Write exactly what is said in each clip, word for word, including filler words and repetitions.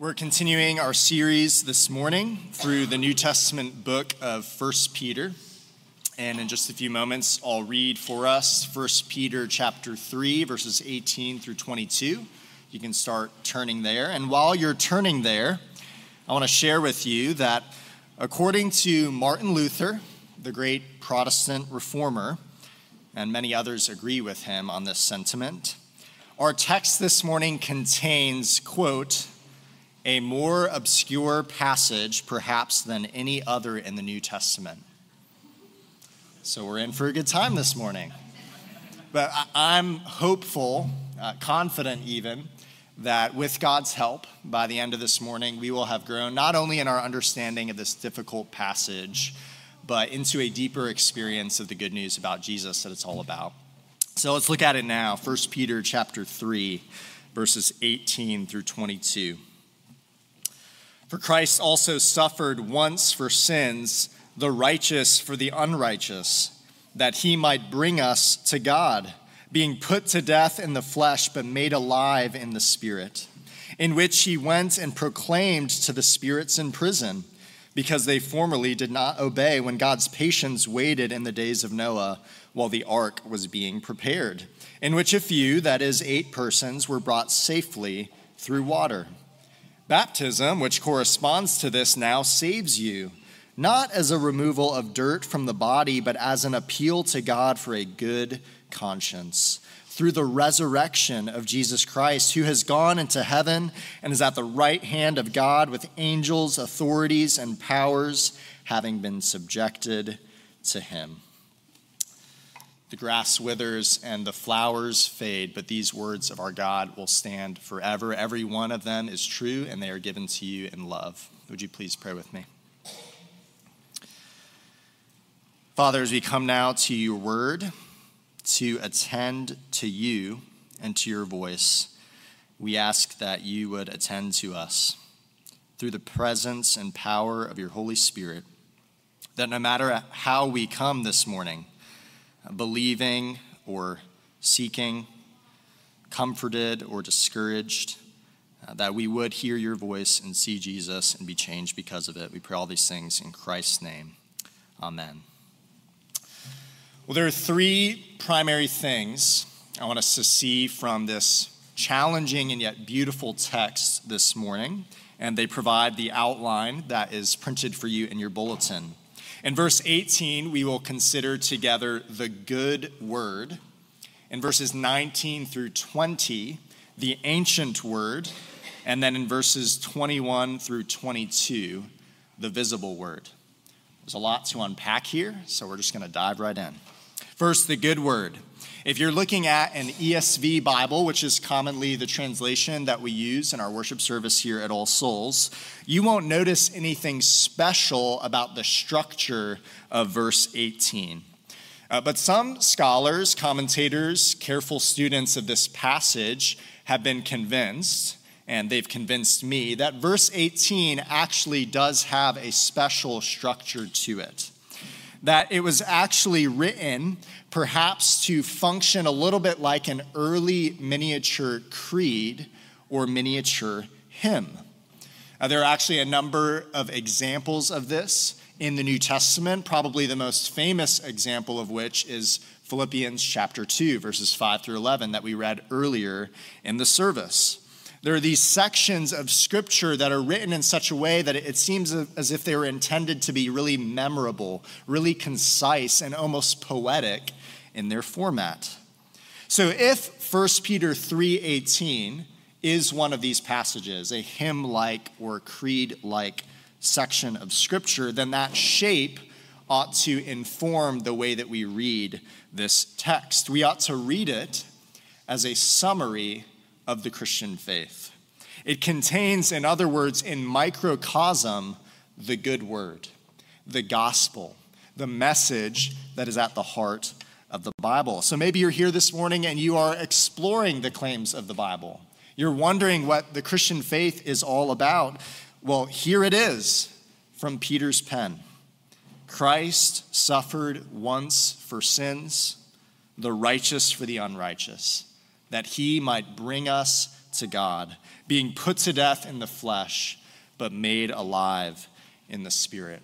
We're continuing our series this morning through the New Testament book of First Peter. And in just a few moments, I'll read for us First Peter chapter three, verses eighteen through twenty-two. You can start turning there. And while you're turning there, I want to share with you that according to Martin Luther, the great Protestant reformer, and many others agree with him on this sentiment, our text this morning contains, quote, a more obscure passage perhaps than any other in the New Testament. So we're in for a good time this morning. But I'm hopeful, uh, confident even, that with God's help, by the end of this morning, we will have grown not only in our understanding of this difficult passage, but into a deeper experience of the good news about Jesus that it's all about. So let's look at it now. First Peter chapter three, verses eighteen through twenty-two. For Christ also suffered once for sins, the righteous for the unrighteous, that he might bring us to God, being put to death in the flesh, but made alive in the spirit, in which he went and proclaimed to the spirits in prison, because they formerly did not obey when God's patience waited in the days of Noah while the ark was being prepared, in which a few, that is, eight persons, were brought safely through water. Baptism, which corresponds to this, now saves you, not as a removal of dirt from the body, but as an appeal to God for a good conscience, through the resurrection of Jesus Christ, who has gone into heaven and is at the right hand of God with angels, authorities, and powers, having been subjected to him. The grass withers and the flowers fade, but these words of our God will stand forever. Every one of them is true, and they are given to you in love. Would you please pray with me? Father, as we come now to your word, to attend to you and to your voice, we ask that you would attend to us through the presence and power of your Holy Spirit, that no matter how we come this morning, believing or seeking, comforted or discouraged, uh, that we would hear your voice and see Jesus and be changed because of it. We pray all these things in Christ's name. Amen. Well, there are three primary things I want us to see from this challenging and yet beautiful text this morning, and they provide the outline that is printed for you in your bulletin. In verse eighteen, we will consider together the good word. In verses nineteen through twenty, the ancient word. And then in verses twenty-one through twenty-two, the visible word. There's a lot to unpack here, so we're just going to dive right in. First, the good word. If you're looking at an E S V Bible, which is commonly the translation that we use in our worship service here at All Souls, you won't notice anything special about the structure of verse eighteen. Uh, but some scholars, commentators, careful students of this passage have been convinced, and they've convinced me, that verse eighteen actually does have a special structure to it. That it was actually written perhaps to function a little bit like an early miniature creed or miniature hymn. Uh, there are actually a number of examples of this in the New Testament, probably the most famous example of which is Philippians chapter two, verses five through eleven that we read earlier in the service. There are these sections of scripture that are written in such a way that it seems as if they were intended to be really memorable, really concise, and almost poetic in their format. So if First Peter three eighteen is one of these passages, a hymn-like or creed-like section of scripture, then that shape ought to inform the way that we read this text. We ought to read it as a summary of the Christian faith. It contains, in other words, in microcosm, the good word, the gospel, the message that is at the heart of the Bible. So maybe you're here this morning and you are exploring the claims of the Bible. You're wondering what the Christian faith is all about. Well, here it is from Peter's pen. Christ suffered once for sins, the righteous for the unrighteous, that he might bring us to God, being put to death in the flesh, but made alive in the Spirit.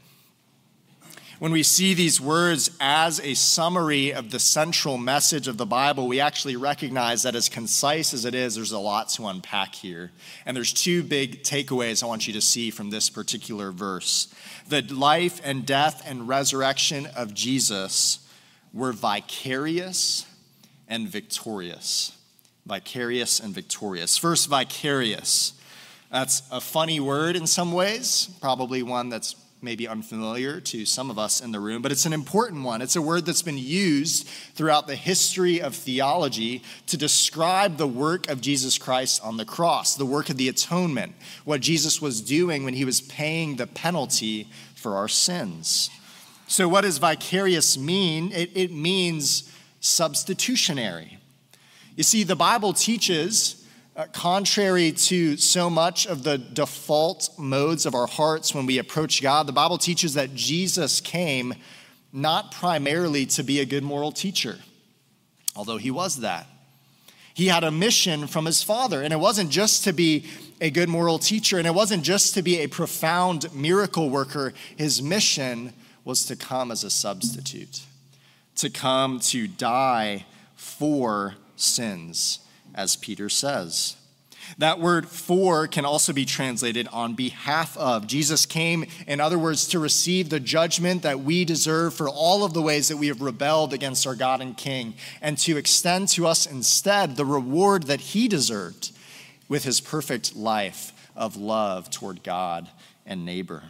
When we see these words as a summary of the central message of the Bible, we actually recognize that as concise as it is, there's a lot to unpack here. And there's two big takeaways I want you to see from this particular verse. The life and death and resurrection of Jesus were vicarious and victorious. Vicarious and victorious. First, vicarious. That's a funny word in some ways, probably one that's maybe unfamiliar to some of us in the room, but it's an important one. It's a word that's been used throughout the history of theology to describe the work of Jesus Christ on the cross, the work of the atonement, what Jesus was doing when he was paying the penalty for our sins. So what does vicarious mean? It, it means substitutionary. You see, the Bible teaches, Uh, contrary to so much of the default modes of our hearts when we approach God, the Bible teaches that Jesus came not primarily to be a good moral teacher, although he was that. He had a mission from his Father, and it wasn't just to be a good moral teacher, and it wasn't just to be a profound miracle worker. His mission was to come as a substitute, to come to die for sins, as Peter says. That word for can also be translated on behalf of. Jesus came, in other words, to receive the judgment that we deserve for all of the ways that we have rebelled against our God and King, and to extend to us instead the reward that he deserved with his perfect life of love toward God and neighbor.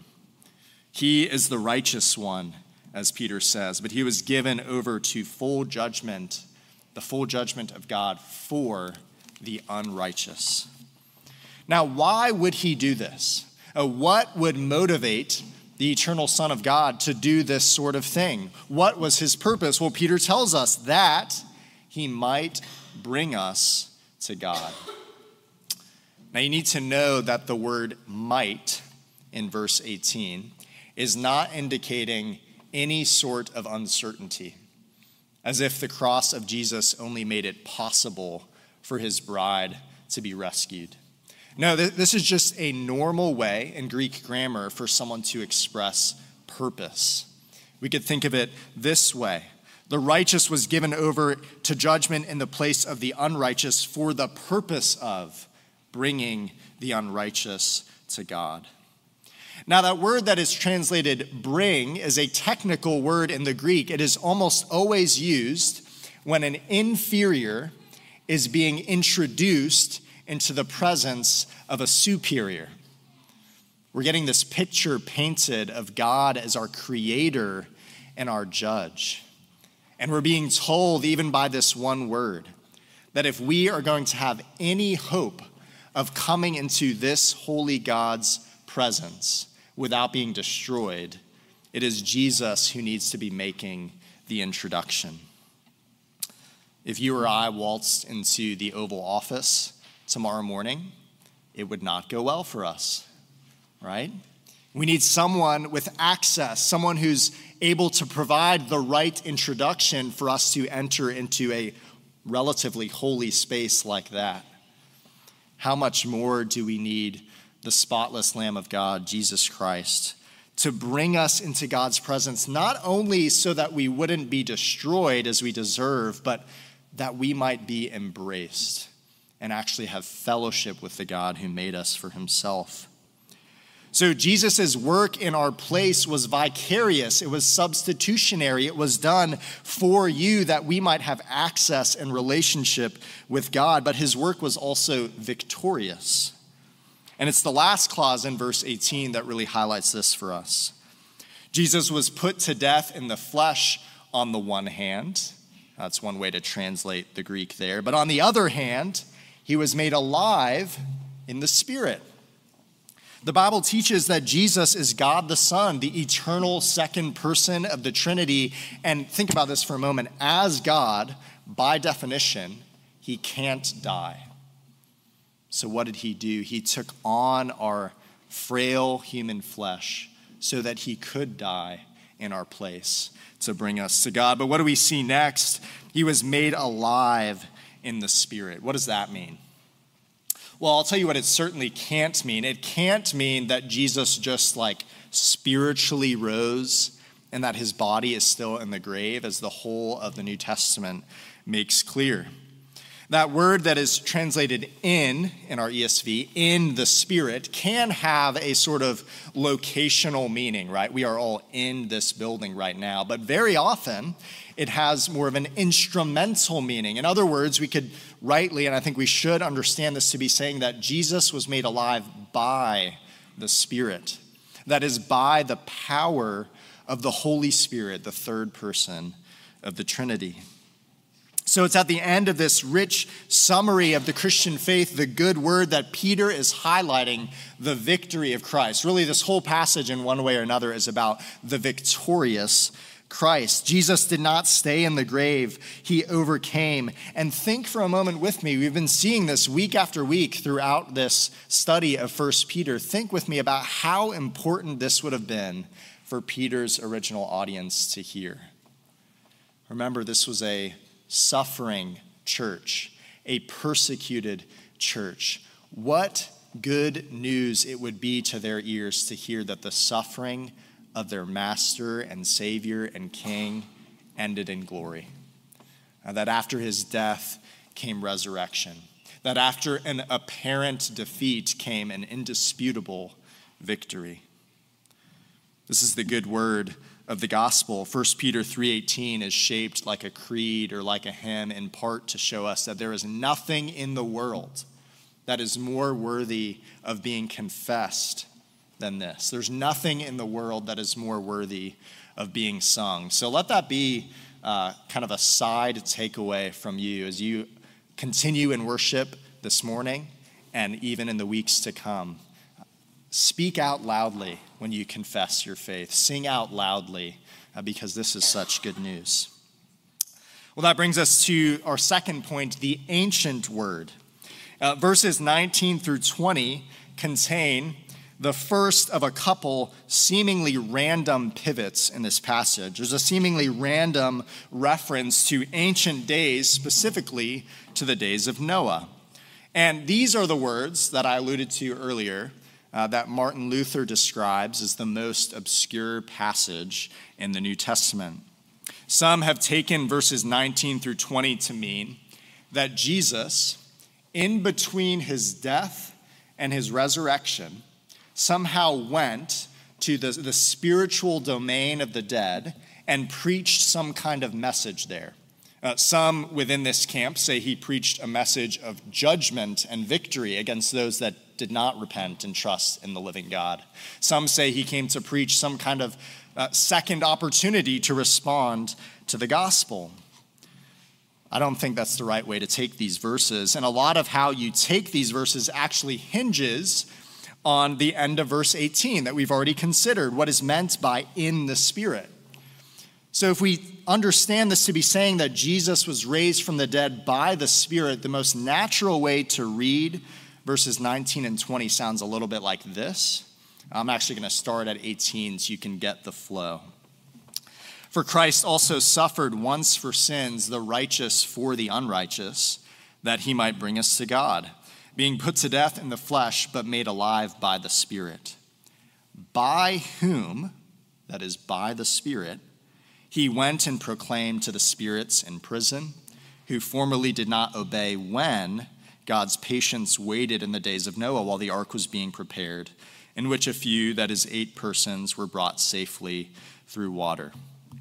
He is the righteous one, as Peter says, but he was given over to full judgment, the full judgment of God for the unrighteous. Now, why would he do this? Uh, what would motivate the eternal Son of God to do this sort of thing? What was his purpose? Well, Peter tells us that he might bring us to God. Now, you need to know that the word might in verse eighteen is not indicating any sort of uncertainty, as if the cross of Jesus only made it possible for his bride to be rescued. No, this is just a normal way in Greek grammar for someone to express purpose. We could think of it this way. The righteous was given over to judgment in the place of the unrighteous for the purpose of bringing the unrighteous to God. Now, that word that is translated bring is a technical word in the Greek. It is almost always used when an inferior is being introduced into the presence of a superior. We're getting this picture painted of God as our creator and our judge. And we're being told, even by this one word, that if we are going to have any hope of coming into this holy God's presence without being destroyed, it is Jesus who needs to be making the introduction. If you or I waltzed into the Oval Office tomorrow morning, it would not go well for us, right? We need someone with access, someone who's able to provide the right introduction for us to enter into a relatively holy space like that. How much more do we need the spotless Lamb of God, Jesus Christ, to bring us into God's presence, not only so that we wouldn't be destroyed as we deserve, but that we might be embraced and actually have fellowship with the God who made us for himself. So Jesus' work in our place was vicarious. It was substitutionary. It was done for you that we might have access and relationship with God. But his work was also victorious. And it's the last clause in verse eighteen that really highlights this for us. Jesus was put to death in the flesh on the one hand. That's one way to translate the Greek there. But on the other hand, he was made alive in the Spirit. The Bible teaches that Jesus is God the Son, the eternal second person of the Trinity. And think about this for a moment. As God, by definition, he can't die. So what did he do? He took on our frail human flesh so that he could die in our place to bring us to God. But what do we see next? He was made alive in the Spirit. What does that mean? Well, I'll tell you what it certainly can't mean. It can't mean that Jesus just like spiritually rose and that his body is still in the grave, as the whole of the New Testament makes clear. That word that is translated in, in our E S V, in the Spirit, can have a sort of locational meaning, right? We are all in this building right now. But very often, it has more of an instrumental meaning. In other words, we could rightly, and I think we should understand this to be saying that Jesus was made alive by the Spirit. That is, by the power of the Holy Spirit, the third person of the Trinity. So it's at the end of this rich summary of the Christian faith, the good word, that Peter is highlighting the victory of Christ. Really, this whole passage in one way or another is about the victorious Christ. Jesus did not stay in the grave. He overcame. And think for a moment with me. We've been seeing this week after week throughout this study of First Peter. Think with me about how important this would have been for Peter's original audience to hear. Remember, this was a suffering church, a persecuted church. What good news it would be to their ears to hear that the suffering of their master and savior and king ended in glory. And that after his death came resurrection. That after an apparent defeat came an indisputable victory. This is the good word of the gospel. First Peter three eighteen is shaped like a creed or like a hymn, in part to show us that there is nothing in the world that is more worthy of being confessed than this. There's nothing in the world that is more worthy of being sung. So let that be uh, kind of a side takeaway from you as you continue in worship this morning and even in the weeks to come. Speak out loudly when you confess your faith. Sing out loudly uh, because this is such good news. Well, that brings us to our second point, the ancient word. Uh, verses nineteen through twenty contain the first of a couple seemingly random pivots in this passage. There's a seemingly random reference to ancient days, specifically to the days of Noah. And these are the words that I alluded to earlier Uh, that Martin Luther describes as the most obscure passage in the New Testament. Some have taken verses nineteen through twenty to mean that Jesus, in between his death and his resurrection, somehow went to the, the spiritual domain of the dead and preached some kind of message there. Uh, some within this camp say he preached a message of judgment and victory against those that did not repent and trust in the living God. Some say he came to preach some kind of uh, second opportunity to respond to the gospel. I don't think that's the right way to take these verses. And a lot of how you take these verses actually hinges on the end of verse eighteen that we've already considered, what is meant by in the Spirit. So if we understand this to be saying that Jesus was raised from the dead by the Spirit, the most natural way to read verses nineteen and twenty sounds a little bit like this. I'm actually going to start at eighteen so you can get the flow. For Christ also suffered once for sins, the righteous for the unrighteous, that he might bring us to God, being put to death in the flesh, but made alive by the Spirit, by whom, that is by the Spirit, he went and proclaimed to the spirits in prison, who formerly did not obey when God's patience waited in the days of Noah while the ark was being prepared, in which a few, that is eight persons, were brought safely through water.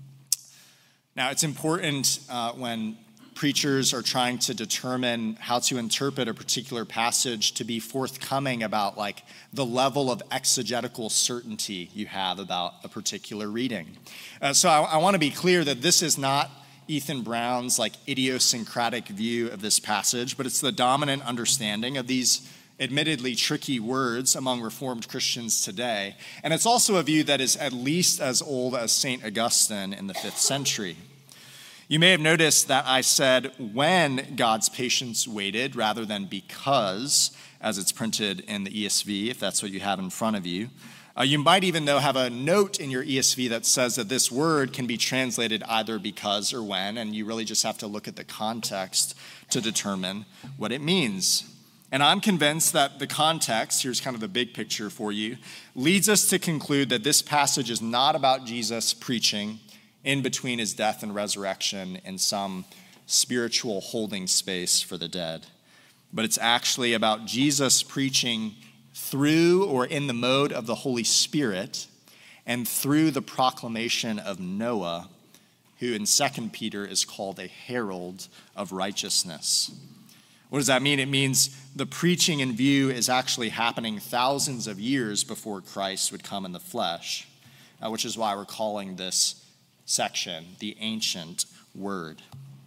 Now, it's important uh, when preachers are trying to determine how to interpret a particular passage to be forthcoming about like the level of exegetical certainty you have about a particular reading. Uh, so I, I want to be clear that this is not Ethan Brown's like idiosyncratic view of this passage, but it's the dominant understanding of these admittedly tricky words among Reformed Christians today. And it's also a view that is at least as old as Saint Augustine in the fifth century. You may have noticed that I said when God's patience waited rather than because, as it's printed in the E S V, if that's what you have in front of you. Uh, you might even, though, have a note in your E S V that says that this word can be translated either because or when, and you really just have to look at the context to determine what it means. And I'm convinced that the context, here's kind of the big picture for you, leads us to conclude that this passage is not about Jesus preaching in between his death and resurrection in some spiritual holding space for the dead, but it's actually about Jesus preaching through or in the mode of the Holy Spirit and through the proclamation of Noah, who in Second Peter is called a herald of righteousness. What does that mean? It means the preaching in view is actually happening thousands of years before Christ would come in the flesh, uh, which is why we're calling this section the ancient word.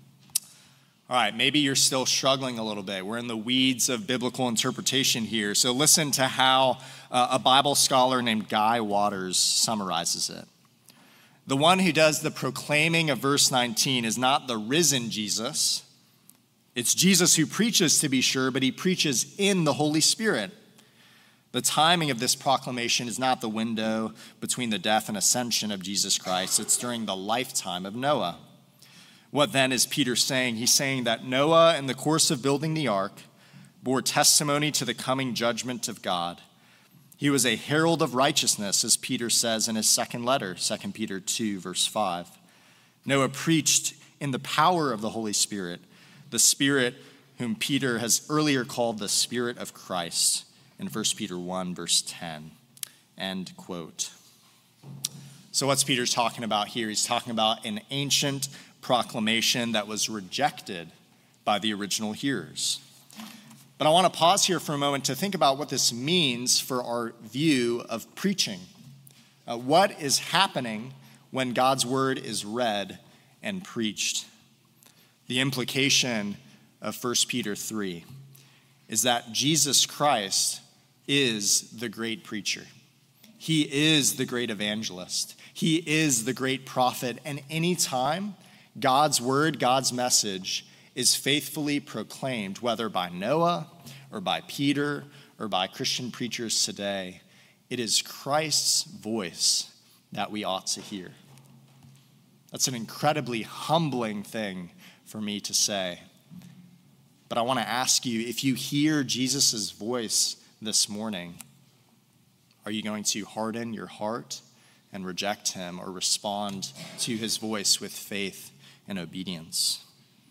All right, maybe you're still struggling a little bit. We're in the weeds of biblical interpretation here. So listen to how uh, a Bible scholar named Guy Waters summarizes it. The one who does the proclaiming of verse nineteen is not the risen Jesus. It's Jesus who preaches, to be sure, but he preaches in the Holy Spirit. The timing of this proclamation is not the window between the death and ascension of Jesus Christ. It's during the lifetime of Noah. What then is Peter saying? He's saying that Noah, in the course of building the ark, bore testimony to the coming judgment of God. He was a herald of righteousness, as Peter says in his second letter, Second Peter two, verse five. Noah preached in the power of the Holy Spirit, the Spirit whom Peter has earlier called the Spirit of Christ in First Peter one, verse ten. End quote. So what's Peter talking about here? He's talking about an ancient proclamation that was rejected by the original hearers. But I want to pause here for a moment to think about what this means for our view of preaching. Uh, what is happening when God's word is read and preached? The implication of First Peter three is that Jesus Christ is the great preacher. He is the great evangelist. He is the great prophet. And anytime God's word, God's message is faithfully proclaimed, whether by Noah or by Peter or by Christian preachers today, it is Christ's voice that we ought to hear. That's an incredibly humbling thing for me to say. But I want to ask you, if you hear Jesus' voice this morning, are you going to harden your heart and reject him, or respond to his voice with faith and obedience?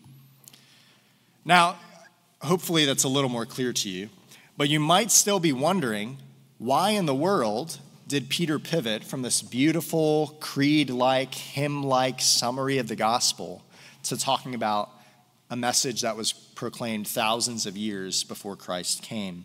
Now, hopefully that's a little more clear to you, but you might still be wondering, why in the world did Peter pivot from this beautiful creed-like, hymn-like summary of the gospel to talking about a message that was proclaimed thousands of years before Christ came?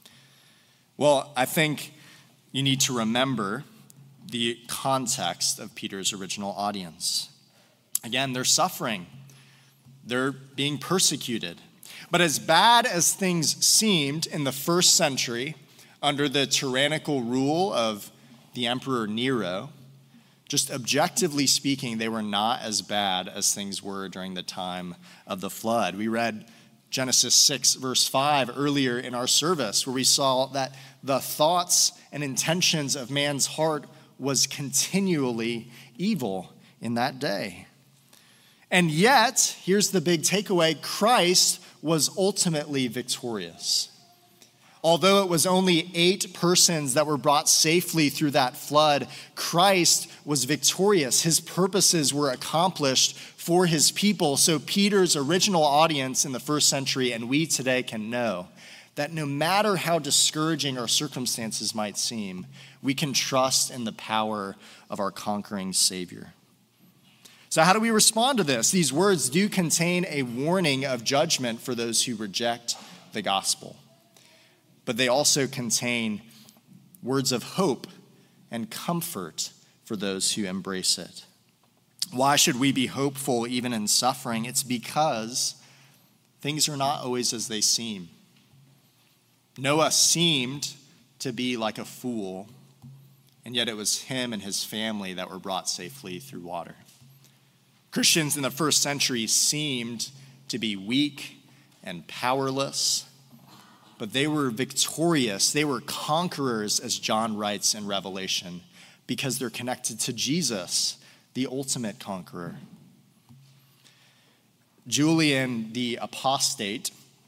Well, I think you need to remember the context of Peter's original audience. Again, they're suffering. They're being persecuted. But as bad as things seemed in the first century under the tyrannical rule of the Emperor Nero, just objectively speaking, they were not as bad as things were during the time of the flood. We read Genesis six, verse five earlier in our service, where we saw that the thoughts and intentions of man's heart was continually evil in that day. And yet, here's the big takeaway, Christ was ultimately victorious. Although it was only eight persons that were brought safely through that flood, Christ was victorious. His purposes were accomplished for his people. So Peter's original audience in the first century, and we today, can know that no matter how discouraging our circumstances might seem, we can trust in the power of our conquering Savior. So how do we respond to this? These words do contain a warning of judgment for those who reject the gospel. But they also contain words of hope and comfort for those who embrace it. Why should we be hopeful even in suffering? It's because things are not always as they seem. Noah seemed to be like a fool, and yet it was him and his family that were brought safely through water. Christians in the first century seemed to be weak and powerless, but they were victorious. They were conquerors, as John writes in Revelation, because they're connected to Jesus, the ultimate conqueror. Julian the Apostate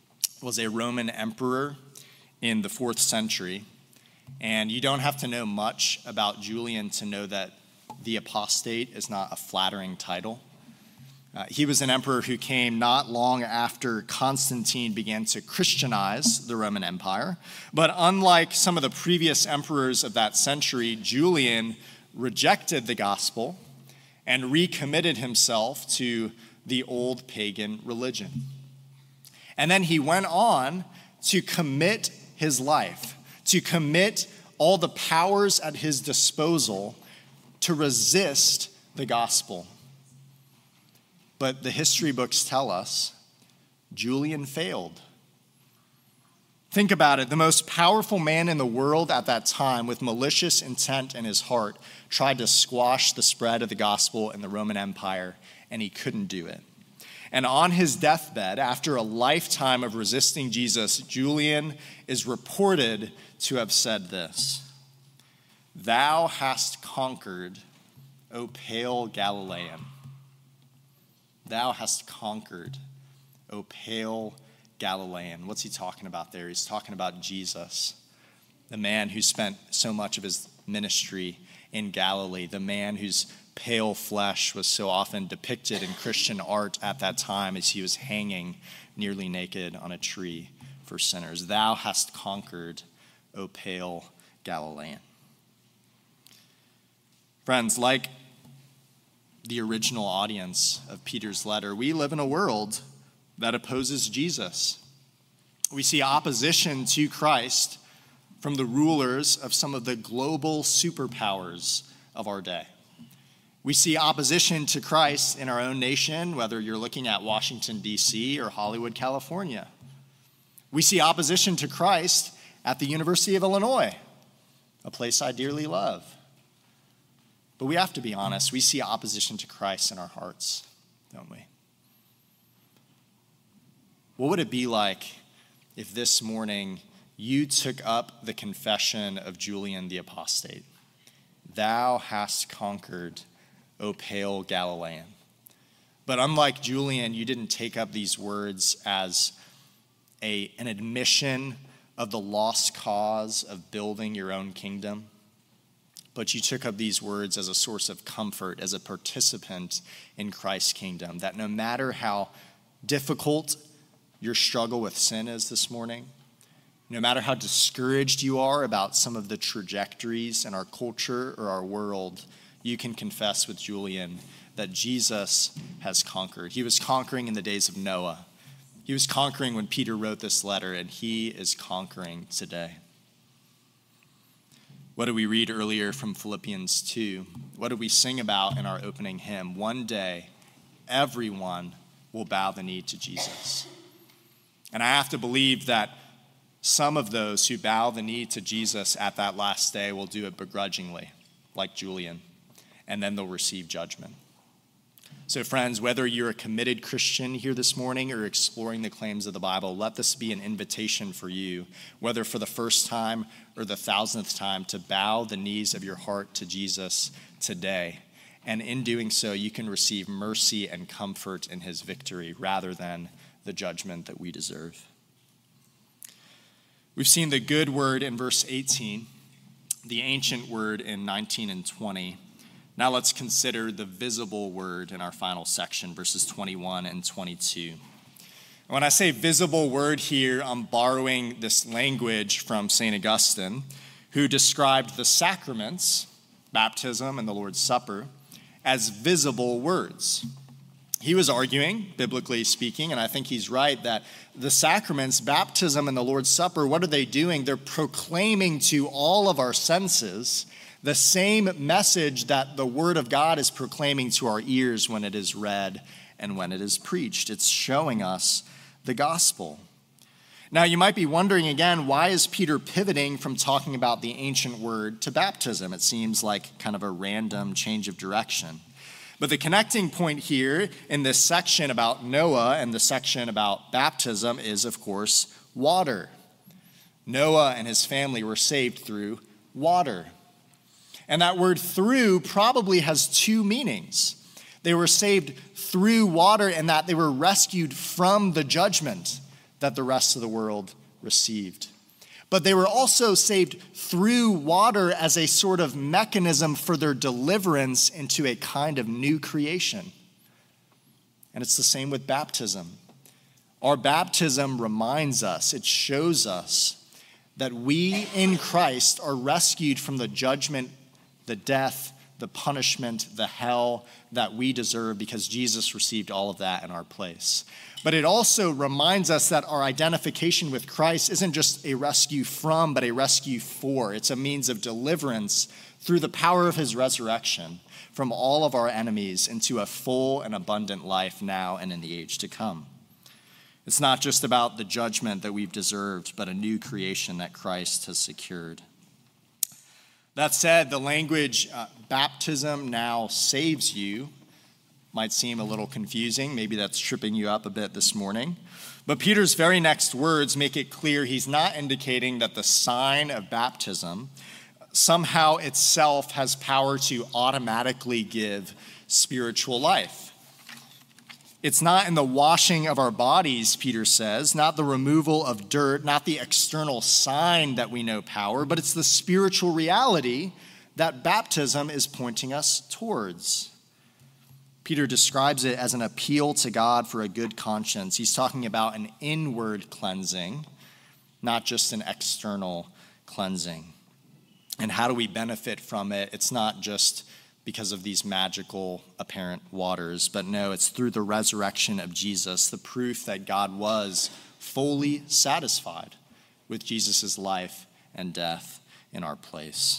was a Roman emperor in the fourth century. And you don't have to know much about Julian to know that the apostate is not a flattering title. Uh, he was an emperor who came not long after Constantine began to Christianize the Roman Empire. But unlike some of the previous emperors of that century, Julian rejected the gospel and recommitted himself to the old pagan religion. And then he went on to commit his life, to commit all the powers at his disposal to resist the gospel. But the history books tell us Julian failed. Think about it. The most powerful man in the world at that time, with malicious intent in his heart, tried to squash the spread of the gospel in the Roman Empire, and he couldn't do it. And on his deathbed, after a lifetime of resisting Jesus, Julian is reported to have said this: "Thou hast conquered, O pale Galilean. Thou hast conquered, O pale Galilean." What's he talking about there? He's talking about Jesus, the man who spent so much of his ministry in Galilee, the man whose pale flesh was so often depicted in Christian art at that time as he was hanging nearly naked on a tree for sinners. Thou hast conquered, O pale Galilean. Friends, like the original audience of Peter's letter, we live in a world that opposes Jesus. We see opposition to Christ from the rulers of some of the global superpowers of our day. We see opposition to Christ in our own nation, whether you're looking at Washington, D C or Hollywood, California. We see opposition to Christ at the University of Illinois, a place I dearly love. But we have to be honest, we see opposition to Christ in our hearts, don't we? What would it be like if this morning you took up the confession of Julian the apostate? Thou hast conquered, O pale Galilean. But unlike Julian, you didn't take up these words as a, an admission of the lost cause of building your own kingdom, but you took up these words as a source of comfort, as a participant in Christ's kingdom, that no matter how difficult your struggle with sin is this morning, no matter how discouraged you are about some of the trajectories in our culture or our world, you can confess with Julian that Jesus has conquered. He was conquering in the days of Noah. He was conquering when Peter wrote this letter, and he is conquering today. What did we read earlier from Philippians two? What did we sing about in our opening hymn? One day, everyone will bow the knee to Jesus. And I have to believe that some of those who bow the knee to Jesus at that last day will do it begrudgingly, like Julian, and then they'll receive judgment. So friends, whether you're a committed Christian here this morning or exploring the claims of the Bible, let this be an invitation for you, whether for the first time or the thousandth time, to bow the knees of your heart to Jesus today. And in doing so, you can receive mercy and comfort in his victory rather than the judgment that we deserve. We've seen the good word in verse eighteen, the ancient word in nineteen and twenty. Now let's consider the visible word in our final section, verses twenty-one and twenty-two. When I say visible word here, I'm borrowing this language from Saint Augustine, who described the sacraments, baptism and the Lord's Supper, as visible words. He was arguing, biblically speaking, and I think he's right, that the sacraments, baptism and the Lord's Supper, what are they doing? They're proclaiming to all of our senses the same message that the Word of God is proclaiming to our ears when it is read and when it is preached. It's showing us the gospel. Now, you might be wondering again, why is Peter pivoting from talking about the ancient word to baptism? It seems like kind of a random change of direction. But the connecting point here in this section about Noah and the section about baptism is, of course, water. Noah and his family were saved through water. And that word through probably has two meanings. They were saved through water in that they were rescued from the judgment that the rest of the world received. But they were also saved through water as a sort of mechanism for their deliverance into a kind of new creation. And it's the same with baptism. Our baptism reminds us, it shows us that we in Christ are rescued from the judgment, the death, the punishment, the hell that we deserve because Jesus received all of that in our place. But it also reminds us that our identification with Christ isn't just a rescue from, but a rescue for. It's a means of deliverance through the power of his resurrection from all of our enemies into a full and abundant life now and in the age to come. It's not just about the judgment that we've deserved, but a new creation that Christ has secured. That said, the language uh, baptism now saves you might seem a little confusing. Maybe that's tripping you up a bit this morning. But Peter's very next words make it clear he's not indicating that the sign of baptism somehow itself has power to automatically give spiritual life. It's not in the washing of our bodies, Peter says, not the removal of dirt, not the external sign that we know power, but it's the spiritual reality that baptism is pointing us towards. Peter describes it as an appeal to God for a good conscience. He's talking about an inward cleansing, not just an external cleansing. And how do we benefit from it? It's not just because of these magical apparent waters, but no, it's through the resurrection of Jesus, the proof that God was fully satisfied with Jesus' life and death in our place.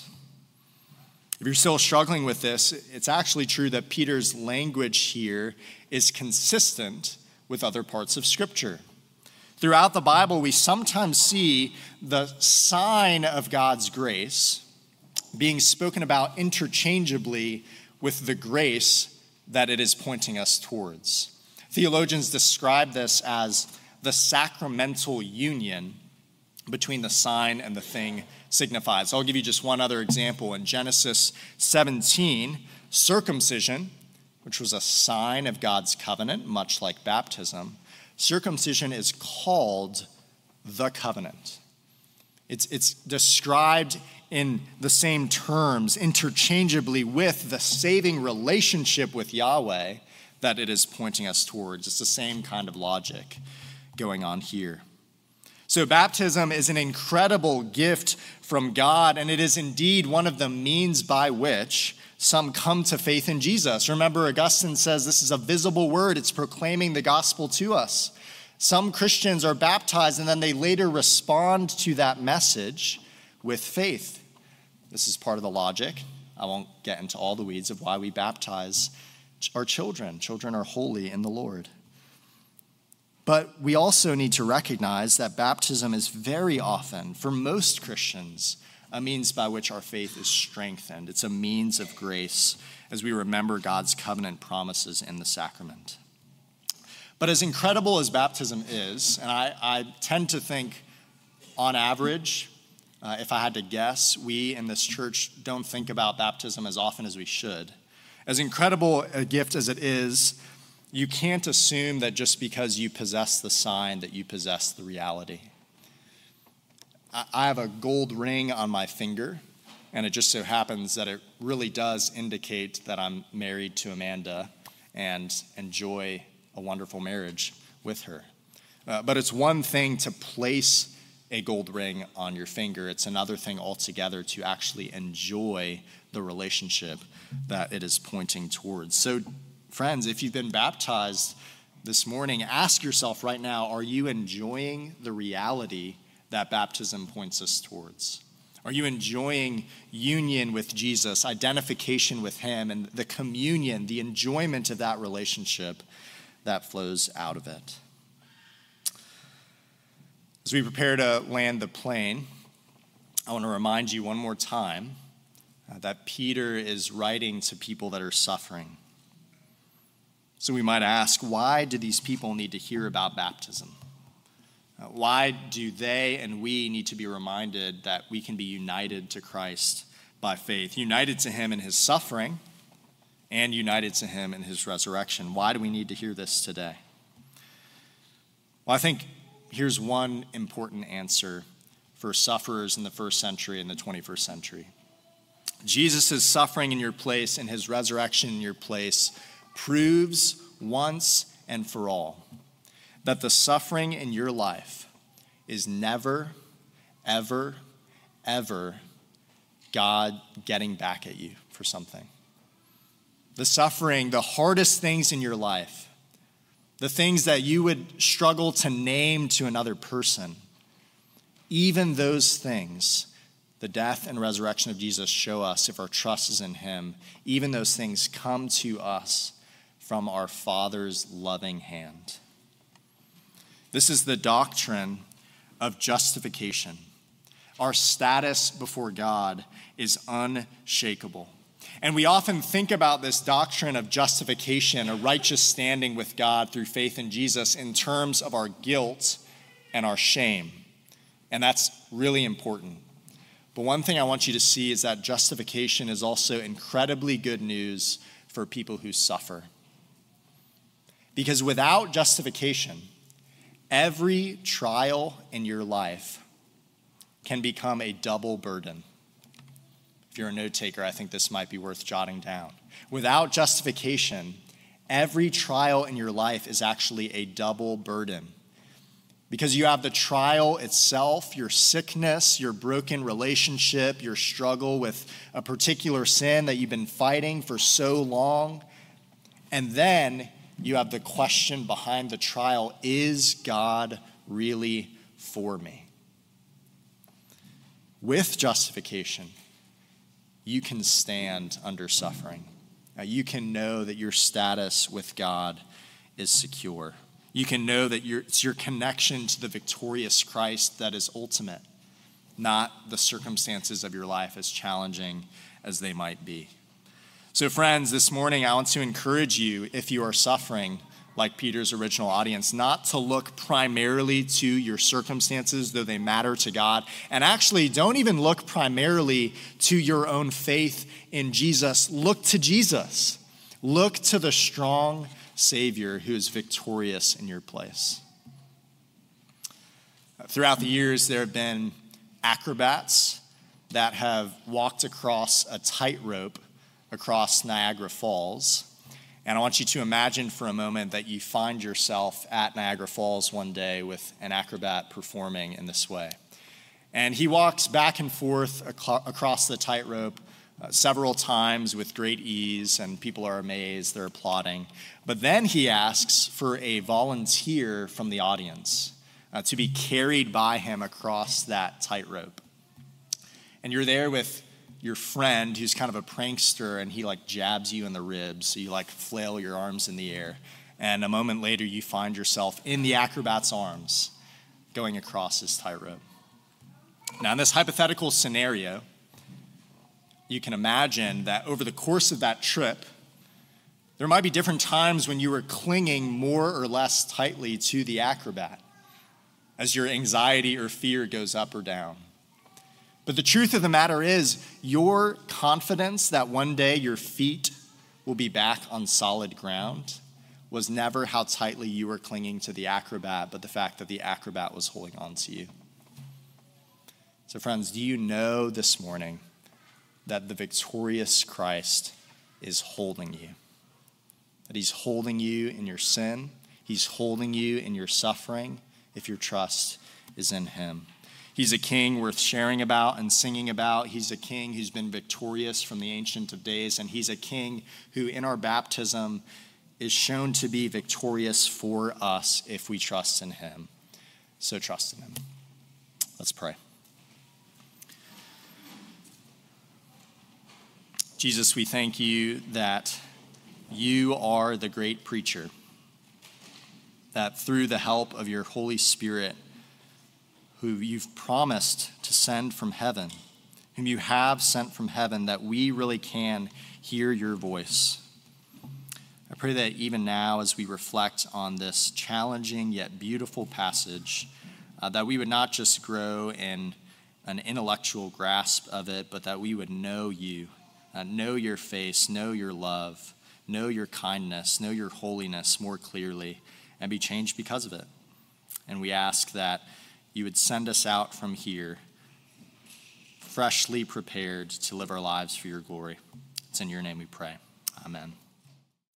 If you're still struggling with this, it's actually true that Peter's language here is consistent with other parts of Scripture. Throughout the Bible, we sometimes see the sign of God's grace being spoken about interchangeably with the grace that it is pointing us towards. Theologians describe this as the sacramental union between the sign and the thing signified. So I'll give you just one other example. In Genesis seventeen, circumcision, which was a sign of God's covenant, much like baptism, circumcision is called the covenant. It's, it's described in the same terms, interchangeably with the saving relationship with Yahweh that it is pointing us towards. It's the same kind of logic going on here. So baptism is an incredible gift from God, and it is indeed one of the means by which some come to faith in Jesus. Remember, Augustine says this is a visible word. It's proclaiming the gospel to us. Some Christians are baptized, and then they later respond to that message with faith. This is part of the logic. I won't get into all the weeds of why we baptize our children. Children are holy in the Lord. But we also need to recognize that baptism is very often, for most Christians, a means by which our faith is strengthened. It's a means of grace as we remember God's covenant promises in the sacrament. But as incredible as baptism is, and I, I tend to think, on average, uh, if I had to guess, we in this church don't think about baptism as often as we should. As incredible a gift as it is, you can't assume that just because you possess the sign that you possess the reality. I have a gold ring on my finger, and it just so happens that it really does indicate that I'm married to Amanda and enjoy a wonderful marriage with her. Uh, but it's one thing to place a gold ring on your finger. It's another thing altogether to actually enjoy the relationship that it is pointing towards. So, friends, if you've been baptized this morning, ask yourself right now, are you enjoying the reality that baptism points us towards? Are you enjoying union with Jesus, identification with him, and the communion, the enjoyment of that relationship that flows out of it? As we prepare to land the plane, I want to remind you one more time uh, that Peter is writing to people that are suffering. So we might ask, why do these people need to hear about baptism? Uh, why do they and we need to be reminded that we can be united to Christ by faith, united to him in his suffering and united to him in his resurrection? Why do we need to hear this today? Well, I think here's one important answer for sufferers in the first century and the twenty-first century. Jesus' suffering in your place and his resurrection in your place proves once and for all that the suffering in your life is never, ever, ever God getting back at you for something. The suffering, the hardest things in your life, the things that you would struggle to name to another person, even those things, the death and resurrection of Jesus show us, if our trust is in him, even those things come to us from our Father's loving hand. This is the doctrine of justification. Our status before God is unshakable. And we often think about this doctrine of justification, a righteous standing with God through faith in Jesus, in terms of our guilt and our shame. And that's really important. But one thing I want you to see is that justification is also incredibly good news for people who suffer. Because without justification, every trial in your life can become a double burden. If you're a note taker, I think this might be worth jotting down. Without justification, every trial in your life is actually a double burden. Because you have the trial itself, your sickness, your broken relationship, your struggle with a particular sin that you've been fighting for so long. And then you have the question behind the trial, is God really for me? With justification, you can stand under suffering. Now, you can know that your status with God is secure. You can know that your, it's your connection to the victorious Christ that is ultimate, not the circumstances of your life, as challenging as they might be. So friends, this morning I want to encourage you, if you are suffering like Peter's original audience, not to look primarily to your circumstances, though they matter to God. And actually, don't even look primarily to your own faith in Jesus. Look to Jesus. Look to the strong Savior who is victorious in your place. Throughout the years, there have been acrobats that have walked across a tightrope across Niagara Falls. And I want you to imagine for a moment that you find yourself at Niagara Falls one day with an acrobat performing in this way. And he walks back and forth ac- across the tightrope uh, several times with great ease, and people are amazed, they're applauding. But then he asks for a volunteer from the audience uh, to be carried by him across that tightrope. And you're there with your friend who's kind of a prankster, and he like jabs you in the ribs, so you like flail your arms in the air. And a moment later, you find yourself in the acrobat's arms going across this tightrope. Now, in this hypothetical scenario, you can imagine that over the course of that trip, there might be different times when you were clinging more or less tightly to the acrobat as your anxiety or fear goes up or down. But the truth of the matter is, your confidence that one day your feet will be back on solid ground was never how tightly you were clinging to the acrobat, but the fact that the acrobat was holding on to you. So friends, do you know this morning that the victorious Christ is holding you? That he's holding you in your sin. He's holding you in your suffering if your trust is in him. He's a king worth sharing about and singing about. He's a king who's been victorious from the Ancient of Days, and he's a king who in our baptism is shown to be victorious for us if we trust in him. So trust in him. Let's pray. Jesus, we thank you that you are the great preacher, that through the help of your Holy Spirit, who you've promised to send from heaven, whom you have sent from heaven, that we really can hear your voice. I pray that even now, as we reflect on this challenging yet beautiful passage, uh, that we would not just grow in an intellectual grasp of it, but that we would know you, uh, know your face, know your love, know your kindness, know your holiness more clearly, and be changed because of it. And we ask that you would send us out from here freshly prepared to live our lives for your glory. It's in your name we pray. Amen.